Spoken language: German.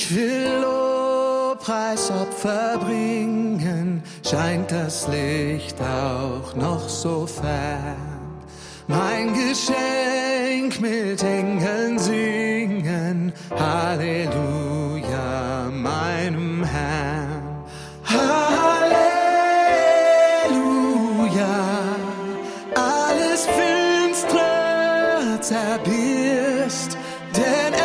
Ich will Lobpreisopfer bringen, scheint das Licht auch noch so fern. Mein Geschenk mit Engeln singen, Halleluja, meinem Herrn. Halleluja, alles Finstere zerbirst, denn